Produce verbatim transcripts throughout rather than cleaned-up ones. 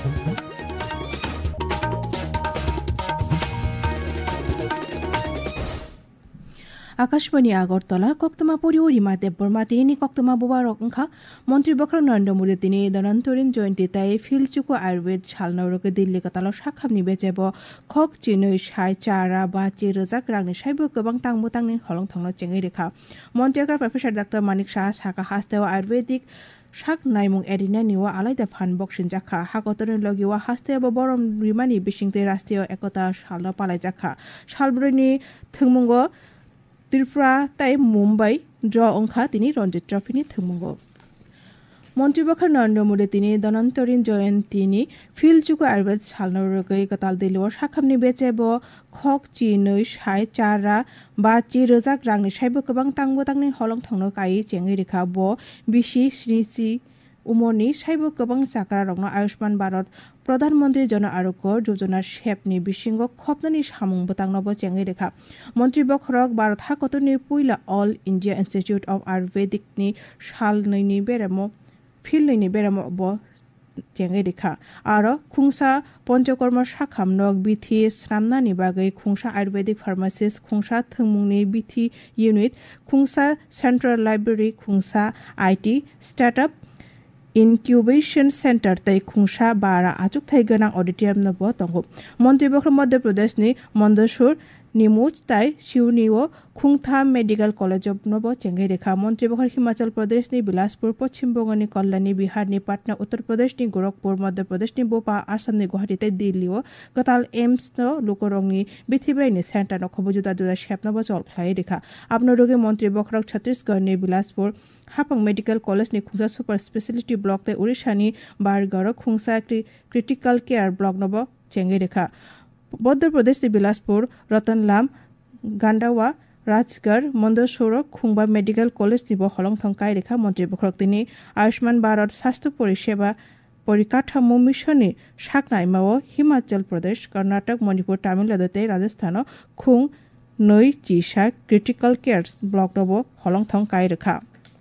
আকাশবাণী আগরতলা কক্তমা পরিওরিমা দেববর্মা তিনি কক্তমা বোবারক ওংখা মন্ত্রী বক্র নরেন্দ্র মোদী তিনি দনন্তরিন জয়ন্তী তাই ফিলচুকু আয়ুর্বেদ সালনারকে দিল্লি কাতালো সাখামনি বেচেব খক চিনৈ সাই চারা বা চি রোজাক রাংনি সাইব गोबां तांबो तांनि हलं थंनो चेङै रेखा मन्त्रिया प्रफेसर डाक्टर मानिक शाह साका हास्तेव आयुर्वेदिक শাক নাইমুং এরিনা নিওয়া আলাইদা ফান বক্সিন জাখা হাকতনের লগিওয়া হাস্তে বরম রিমানি বিশিংতে রাষ্ট্রীয় একতা সাল পালাই জাখা সালব্রনি থুমুঙ্গ ত্রিপুরা তাই মুম্বাই ড্র অংখা তিনি রঞ্জিত ট্রফিনি থুমুঙ্গ মন্ত্রীপক্ষ নরেন্দ্র মোদী তিনি দনন্তরিন জয়ন্তীনি ফিলচুকু আয়ুর্বেদ সালনরগৈ গতাল দিলো সাখামনি বেচেব খক চিনৈ সাই চারা বা চি রোজাক রাংনি সাইব गोबां तांबो तांनि हलं थंनो काई चेङै रेखा ब बिसि स्निचि उमरनि साइब गोबां जाग्रा रंनो आयुष्मान भारत प्रधानमंत्री जन आरोग्य योजना शेपनि बिसिंग खपनानि सामुं बोतांनोबो चेङै रेखा मन्त्रि बखरक भारत हाकतनि पुइला अल इन्डिया इन्स्टिट्यूट अफ आयुर्वेदिकनि साल नैनि बेरामो फिल नैनि बेरामो ब चेङै रेखा आरो खुंसा पंचकर्म साखाम नग बिथि स्रामनानि बागै खुंसा आयुर्वेदिक फार्मासिस्ट खुंसा थोंमुंनि बिथि इउनिट खुंसा सेन्ट्रल लाइब्रेरी खुंसा आईटी स्टार्टअप इनक्यूबेशन सेंटर तै खुंसा बारा आचुक थाइ गोनां ऑडिटोरियम नबो दंगो मन्त्रि बख्र मध्य प्रदेशनि मंदसुर निमुच ताइ शिवनिओ खुंथा मेडिकल कॉलेज नबो चेङै रेखा मन्त्रि बख्र हिमाचल प्रदेशनि बिलासपुर पश्चिम बंगनि कल्याणी बिहारनि पाटना उत्तर प्रदेशनि गोरखपुर मध्य प्रदेशनि भोपाल आसामनि गुवाहाटी तै दिल्लीओ गताल एम्स न लुकरंनि बिथिबायनि सेंटर नखबो जुदा जुदा शेपनबो जलख्लाय रेखा आपनो रोगे मन्त्रि बख्र छत्तीसगढ़नि बिलासपुर हापंग मेडिकल कॉलेज नि खुंसा सुपर स्पेशलिटी ब्लॉक ते उड़ीसानि बारगढ़ खुंसा क्रिटिकल केयर ब्लॉक नबो चेङै रेखा मध्य प्रदेश नि बिलासपुर रतनलाम गांडावा राजगढ़ मंदसौर खुंबा मेडिकल कॉलेज निबो हलं थंकाय रेखा मन्त्रि बख्रक तिनि आयुष्मान भारत स्वास्थ्य परिसेवा परिकाठामो मिशननि साकनायमाव हिमाचल प्रदेश कर्नाटक मणिपुर तामिलनाडु ते राजस्थान खुं नै चिसा क्रिटिकल केयर ब्लॉक नबो हलं थंकाय रेखा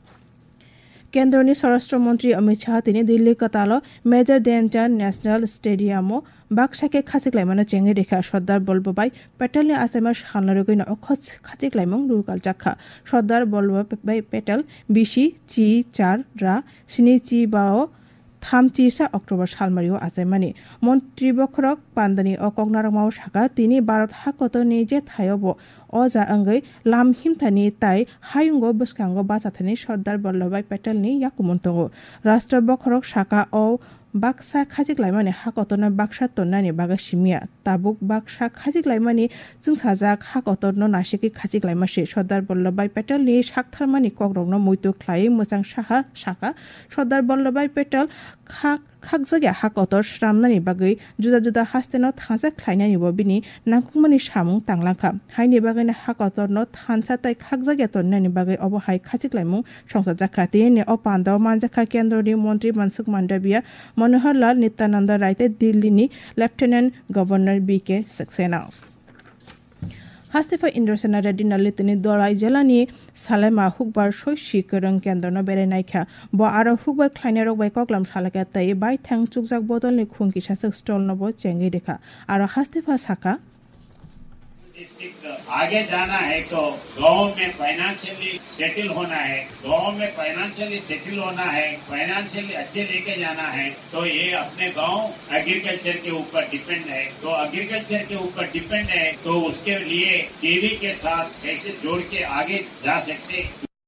केन्द्रनि स्वराष्ट्र मंत्री अमित शाह তিনি दिल्ली कतालो मेजर ध्यानचांद नेशनल स्टेडियामो बाक्साके खासिक्लाइमानो चेङै रेखा सरदार बल्लभभाई पेटेलनि आसामा सालनारगैना अखस खासिक्लाइमं रुकाल जाखा सरदार बल्लभभाई पेटेल बिसि चि चार रा स्नि चि बाओ थामथि सा अक्टोबर सालमारिओ आजायमानि मन्त्रि बखरक पान्दानि अकगनारमाव साका তিনি भारत हाकतनि जे थायबो अजा अंगै लाम हिमथानि ताइ हायुंगो बसखांगो बासाथानि सरदार बल्लभभाई पेटेलनि याकुमन्तगो राष्ट्र बखरक साका अ बाक्सा खाजिक्लाइमानि हाकतनो बाक्सा तन्नानि बागा सिमिया ताबुक बाक्सा खाजिक्लाइमानि जोंसाजाक हाकतनो नासिकि खाजिक्लाइमासि सरदार बल्लभभाई पेटेलनि साकथारमानि कग्रंनो मैतु ख्लायै मोजां साहा साका सरदार बल्लभभाई पेटेल खा खागजाया हाकतर स्रामनानि बागै जुदा जुदा हास्तेनो थांजा ख्लायनानिबो बिनि नांकुमानि सामुं तांलांखा हायनि बागैनो हाकतरनो थानसा ताइ खागजाया तन्नानि बागै अबहाय खाजिक्लाइमुं संसा जाखा तिनि अपान्दाव मानजाखा केन्द्रनि मन्त्री मनसुख मांडविया मनोहर लाल नित्यानंद राय ते दिल्लीनि लेफ्टिनेंट गवर्नर बी के सक्सेना हास्तेफा इंद्रसेना रेड्डी नलितनि दलाई जिल्लानि सालेमा हुकबार सयसि करं केन्द्रनो बेरायनायखा ब आरो हुकबार ख्लायनाय बाय कक्लाम सालाका तै बाय थां चुकजाक बदलनि खुंकिसा स्टल नबो चेङै रेखा आरो हास्तेफा साका आगे जाना है तो गांव में फाइनेंशियली सेटल होना है गांव में फाइनेंशियली सेटल होना है फाइनेंशियली अच्छे लेके जाना है तो ये अपने गांव एग्रीकल्चर के ऊपर डिपेंड है तो एग्रीकल्चर के ऊपर डिपेंड है तो उसके लिए डेयरी के साथ कैसे जोड़ के आगे जा सकते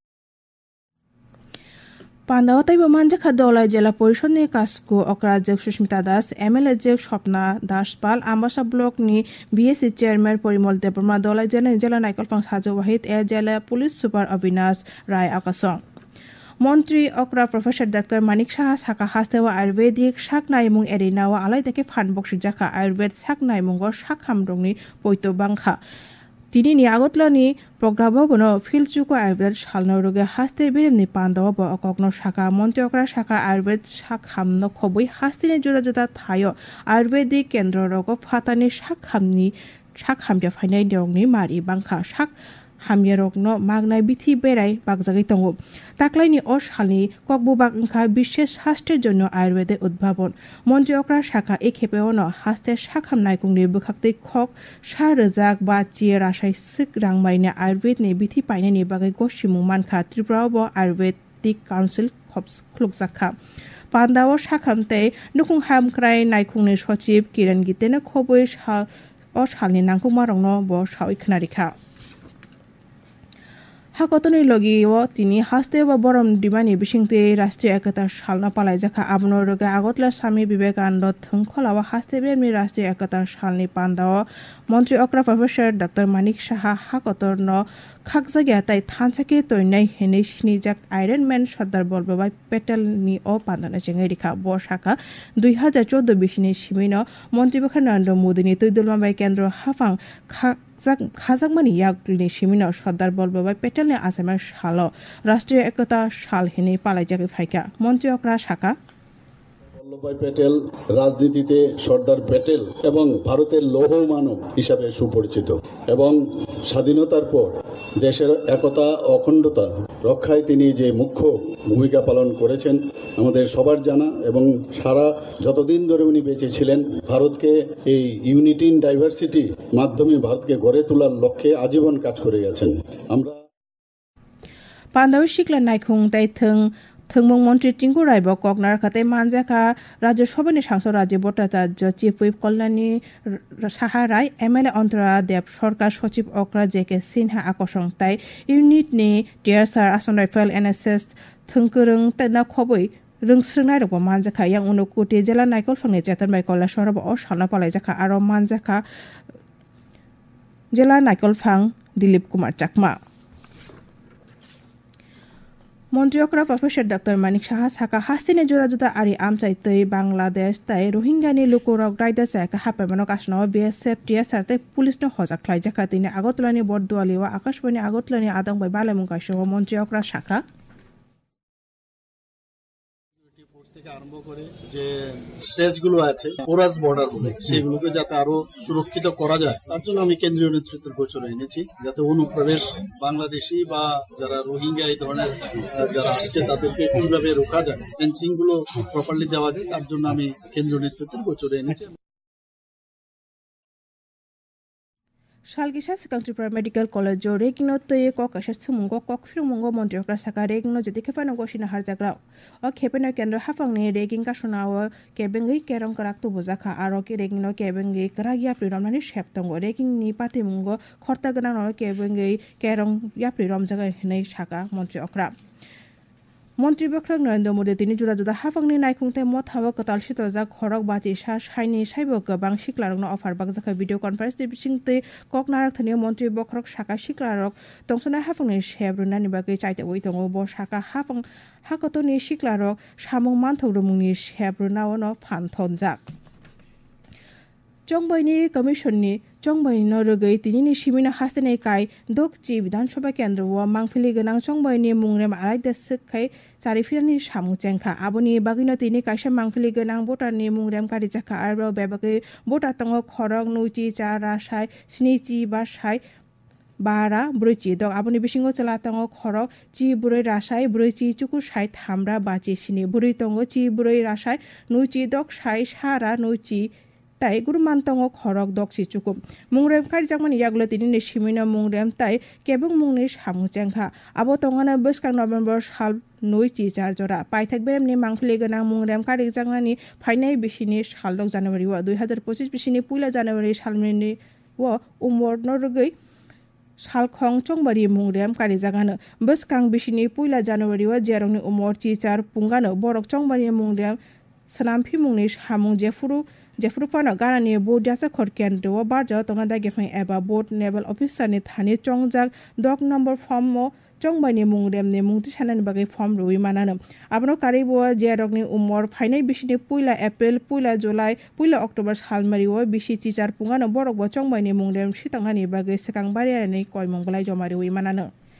पान्दाव तैबो मानजाखा दलाई जिला परिषदनि कास्को अक्राध्यक्ष सुष्मिता दास एमएलए अध्यक्ष स्वप्ना दासपाल आम्बासा ब्लकनि बीएससी चेयरमैन परिमल देबबर्मा दलाई जिला जिला नायकलफां साजो वाहिद ए जिला पुलिस सुपार अविनाश राय आकाशं मन्त्री अक्रा प्रोफेसर डाक्टर मानिक शाह साका हास्तेवा आयुर्वेदिक शाक नायमुं एरिनाव आलाइदाके फानबक्सि जाखा आयुर्वेद शाक नायमुंगो शाक हामदंनि पयतो बांखा তিনি আগতলানি প্রগ্রাববনো ফিলচুকো আয়ুর্বেদ সালনরগে হাস্তে বেরেমনি পান্দাব অকগ্ন শাখা মন্ত্রী অকরা শাখা আয়ুর্বেদ শাক হামন খবই হাস্তিনি জুদা জুদা থায় আয়ুর্বেদিক কেন্দ্র রগ ফাতানি শাক হামনি শাক হামজা ফাইনাই দংনি মারি বাংখা শাক हामियारकनो मागनाय बिथि बेराय बागजागै दङ ताकलाइनि अ सालनि ककबुबाग ओंखा বিশ্বের স্বাস্থ্যের জন্য আয়ুর্বেদের উদ্ভাবন মন্ত্রী অক্রা শাখা এই খেপেওনো হাস্তে সাখামনাय কুংनि बोखाक्तै खक सा रोजाक बा चिए रासाय सिक रांमारिनि आयुर्वेदनि बिथि पाइनायनि बागै गसिमु मानखा त्रिपुरावबो आयुर्वेदिक काउन्सिल खुलुकजाखा पान्दाव साखामतै नुखुं हामख्राय नायखुंनि सचिब किरण गितेनो खबै अ सालनि नांखुमारंनो बो सावै खोनारिखा हाकतनि लगियो तिनी हास्ते व बरम दिमानि बिसिंते राष्ट्रीय एकता सालना पालायजाखा आबनो रगे आगतला स्वामी विवेकानंद थंखलाव हास्ते बेमनि राष्ट्रीय एकता सालनि पान्दाव मन्त्री अक्रा प्रोफेसर डॉक्टर मानिक साहा हाकतरनो खाकजागिया ताइ थानसाके तयनाय हेनै स्निजाक आयरन मैन सरदार वल्लभभाई पेटेलनि अ पान्दाना जेङै रिखा बसाका दुई हजार चौदह बिसिनि सिमिनो मन्त्री बखा नरेन्द्र मोदीनि तैदुलमाबाई केन्द्र हाफां खाजाकमानि यागनि सिमिनो सरदार वल्लभभाई पेटेलनि आसामेर साल राष्ट्रीय एकता साल हेनै पालायजाकै फाइका मन्त्री अक्रा शाखा বল্লভভাই প্যাটেল রাজনীতিতে সর্দার প্যাটেল এবং ভারতের লৌহ মানব হিসাবে সুপরিচিত এবং স্বাধীনতার পর দেশের একতা অখণ্ডতা রক্ষায় তিনি যে মুখ্য ভূমিকা পালন করেছেন আমাদের সবার জানা এবং সারা যতদিন ধরে উনি বেঁচে ছিলেন ভারতকে এই ইউনিটি ইন ডাইভার্সিটি মাধ্যমে ভারতকে গড়ে তোলার লক্ষ্যে আজীবন কাজ করে গেছেন আমরা পান্দাও শিকলা নাইখুং তাইথং थंमंग मंत्री टिंकु रायबो ककनार खाते मानजाखा राज्य सभानि सांसद Rajiv Bhattacharya chief whip Kalyani Saha Roy MLA Antara Deb Sarkar सचिव अक्रा जेके सिन्हा आकर्षण ताई इउनिट नि टीआरसार आसाम राइफल एनएसएस थंकरं तना खबै रोंस्रोंनाय रब मानजाखा yang उनो कोटी जिल्ला नायकल फंनि चेतन बाय कला सरब अ सालना पालायजाखा आरो मानजाखा जिल्ला नायकल फां दिलीप कुमार चाकमा मन्त्री अक्रा प्रोफेसर डॉक्टर मानिक साहा साका हास्तिनि जुदा जुदा आरि आमचाइ तै बांलादेश तै रोहिंग्यानि लुकुरक रायदा जायका हापायमानो कासनाव बीएसएफ टीएसआर तै पुलिसनो हजाक ख्लायजाखा तिनि आगतलानि बरदुआली व आकाशबाणी आगतलानि आदंबाय बालामुंगासो मन्त्री अक्रा शाखा থেকে আরম্ভ করে যে স্ট্রেচগুলো আছে পোরাস বর্ডার বলে সেগুলোকে যাতে আরো সুরক্ষিত করা যায় তার জন্য আমি কেন্দ্রীয় নেতৃত্বের গোচরে এনেছি যাতে অনুপ্রবেশ বাংলাদেশি বা যারা রোহিঙ্গা এই ধরনের যারা আসছে তাদেরকে কিভাবে রোকা যায় ফেন্সিং গুলো প্রপারলি দেওয়া যায় তার জন্য আমি কেন্দ্রীয় নেতৃত্বের গোচরে এনেছি Shalgisha Second Tripura Medical College jo regno teye kok asha sumungo kok firmungo mantri okra saka regno jeti khepano gosina harjagra o khepeno kendra hafangni reging ka sunawo kebengi kerong karak to bojaka aro ke regno kebengi kragya priramani septongo reging ni patimungo khorta gana no kebengi kerong ya priram jaga hinai saka mantri okra मन्त्री बख्रक नरेन्द्र मोदी तिनि जुदा जुदा हाफांनि नायखुंथाय मथाव कताल सितजा खरक बाति सा साइनि साइबो गोबां सिक्लारकनो अफार बागजाखा video conference बिसिंतै ककनारक थनि मन्त्री बख्रक साका सिक्लारक तंसनाय हाफांनि सेब्रुनानि बागै चाइतेवै दङ ब साका हाफां हाकतनि सिक्लारक सामुं मानथौरमुंनि सेब्रुनावनो फानथनजाक चंबाइनि कमिशननि चंबाइनो रगै तिनिनि सिमिना हास्तेनै काय दकची विधानसभा केन्द्र व मांगफिलि गोनां चंबाइनि मुंग्रेम आलायदा सखै चारिफिरानि सामु चेंखा आबुनि बागैनो तिनि कायसा मांगफिलि गोनां भटारनि मुंग्रेम कारिजाखा आरो बेबागै भटार तंग खरक नौची चार रासाय स्निची बासाय बारा ब्रैची दं आबुनि बिसिङाव चला तंग खरक ची ब्रै रासाय ब्रैची चुकु साय थामरा बाची स्नि ब्रै तंग ची ब्रै रासाय नौची दक साय सारा नौची তাই গুরুমান্তঙ্গ খরক দক্সি চুকুম মুংরেম কারিজাকমানি ইয়াগুলো তিনি সিমিনা মুংরেম তাই কেবং মুংনি সামু চেংখা আবো তঙ্গানা বৈশাখ নভেম্বর সাল নয় টি চার জোড়া পাইথাক বেরেমনি মাংফিলি গোনাं মুংরেম কারিজাকমানি फाइनाय बिसिनि सालदक जानुवारि व दुई हजार पचिस बिसिनि पुइला जानुवारि सालमिनि व उमर नरगै सालखं चंबारि मुंग्रेम कारिजागानो बसकां बिसिनि पुइला जानुवारि व जेरंनि उमर टी चार पुंगानो बरक चंबारि मुंग्रेम सनामफि मुंनि सामुं जेफुरु जेफ्रुफानो गानानि बोर्डियासा खर केन्द्र व बारजा तंगादा गेफां एबा बोर्ड नेभल अफिसारनि थानि चंजाक दक नम्बर फर्म चंबाइनि मुंग्रेमनि मुंथि सानानि बागै फर्म रुइ मानानो आबनो कारिबो जेरकनि उमर फाइनाय बिसिनि पुइला एप्रिल पुइला जुलाइ पुइला अक्टोबर सालमारि व बिसि तिचार पुंगानो बरक व चंबाइनि मुंग्रेम सितांगानि बागै सेकां बारियानि कयमंगलाय जमारि उइ मानानो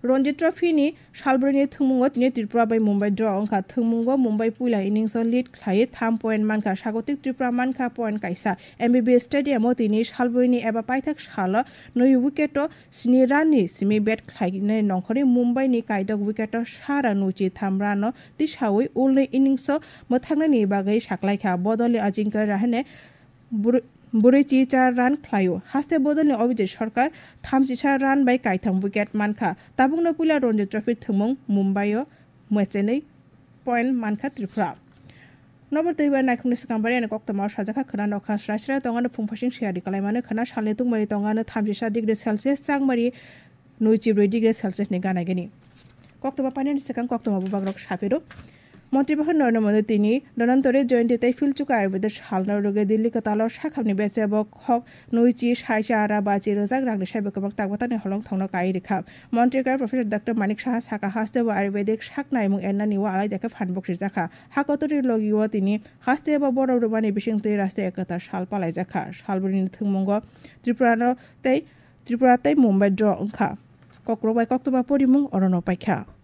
रंजी ट्रफिनि सालब्रनि थुमुंगो तिनि त्रिपुरा बाय मुम्बाइ ड्र अंखा थुमुंगो मुम्बाइ पुइला इनिंस लीड खायै थाम पॉइंट मानखा स्वागतिक त्रिपुरा मानखा पॉइंट काइसा एमबीबीएस स्टेडियम तिनि सालब्रनि एबा पाइथाक साल नै विकेट स्नि राननि सिमि बेट खायनै नंखरि मुम्बाइनि काइदक विकेट सारा नुचि थाम रान तिसावै उलनै इनिंस मोथांनायनि बागै साख्लायखा बदलि अजिंक्य राहाने बुरैचि चार रान खायो हास्ते बदलनि अभिजित सरकार थामजि चार रान बाय काइथाम विकेट मानखा ताबुंनो पुइला रंजी ट्रफि थुमुं मुम्बाइयो मेचेनै पॉइंट मानखा त्रिपुरा नबर दैबा नायखुंनि सिगांबारि आरो कक्तमाव साजाखा खोना नखा स्रास्रा दंगानो फुंफासिं सियारि कलायमानो खोना सालनि तुंमारि दंगानो थामजि सात डिग्री सेल्सियस चांमारि नैजिब्रै डिग्री सेल्सियसनि गानायगेनि कक्तमा पानिनि सिगां कक्तमा बुबाग्रक साफेरो मन्त्रिबाखर नरेन्द्र मोदी তিনি দনন্তরে জয়ন্তীতে ফিলচুকা আয়ুর্বেদের সালনার রোগে দিল্লি কতালো শাখাবনি বেচেব খক নৈচি সাইসা আরা বাজি রোজাক রাংনি সাইবকবাক তাগবাতানি হলং থংনো কাই রেখা মন্ত্রিকার প্রফেসর ডক্টর মানিক সাহা সাকা হাস্তেব আয়ুর্বেদিক শাকনা এবং এন্নানিও আলাই দেখে ফানবক্সি জাখা হাকতরি লগিও তিনি হাস্তেব বড় রুবানি বিশিংতে রাস্তে একতা সাল পালাই জাখা সালবনি থুমঙ্গ ত্রিপুরাতে ত্রিপুরাতে মুম্বাই ড্র অংখা কক্রবাই কক্তবা পরিমুং অরণ পাইখা